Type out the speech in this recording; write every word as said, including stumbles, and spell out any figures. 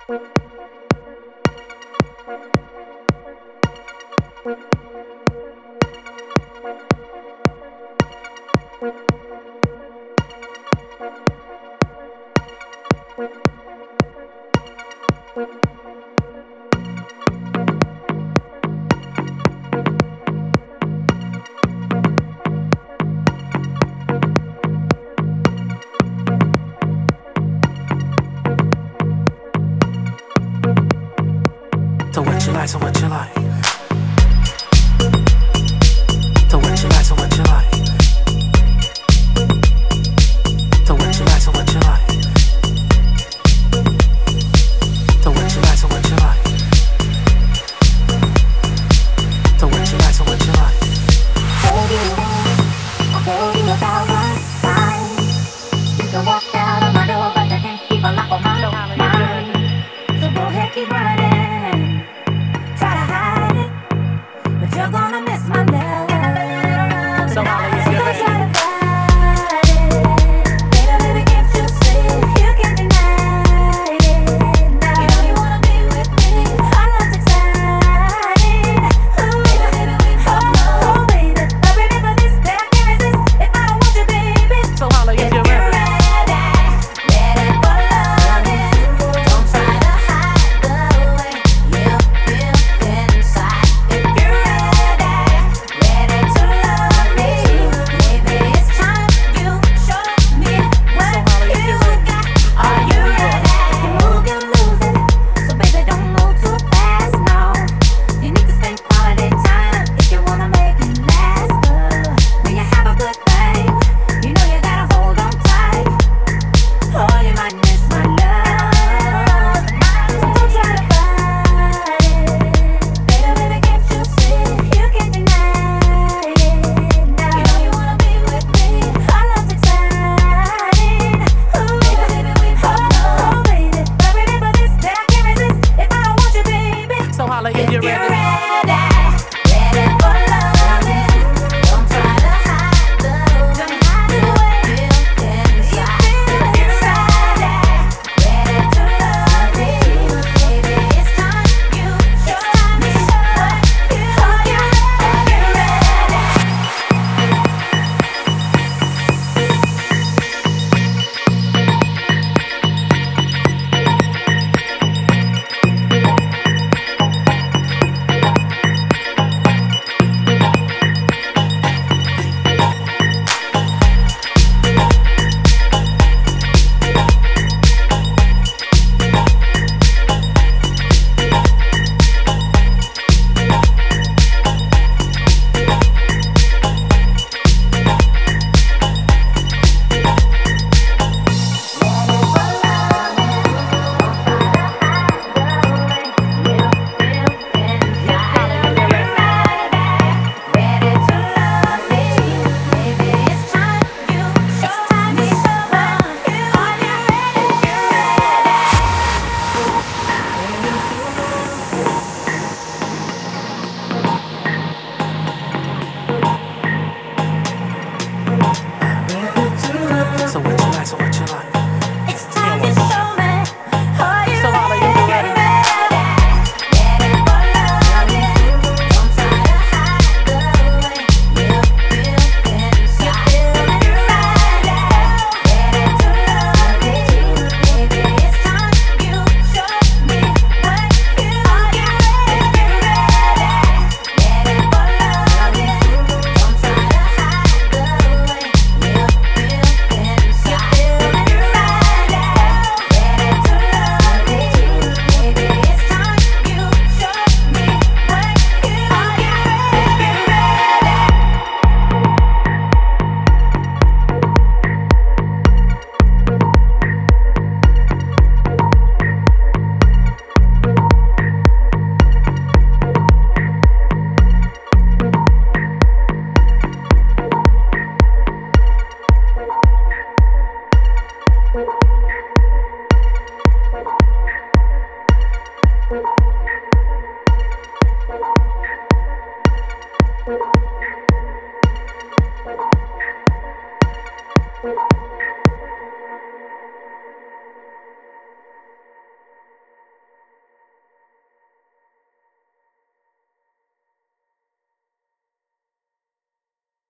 So what you like, so what you like? So what you like, so what you like? So what you like, so what you like? So what you like, so what you like? So what you like, so what you like? Hold you on, I'll hold you a thousand times. You can walk out of my door, but I can't keep a lock on my door. Mine. So go ahead, keep running.